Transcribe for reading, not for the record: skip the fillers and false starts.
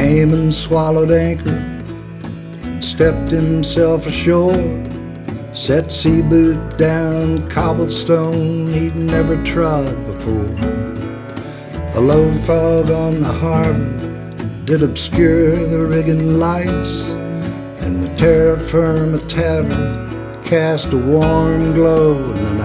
Cayman swallowed anchor and stepped himself ashore. Set sea boot down cobblestone he'd never trod before. A low fog on the harbor did obscure the rigging lights, and the terra firma tavern cast a warm glow in the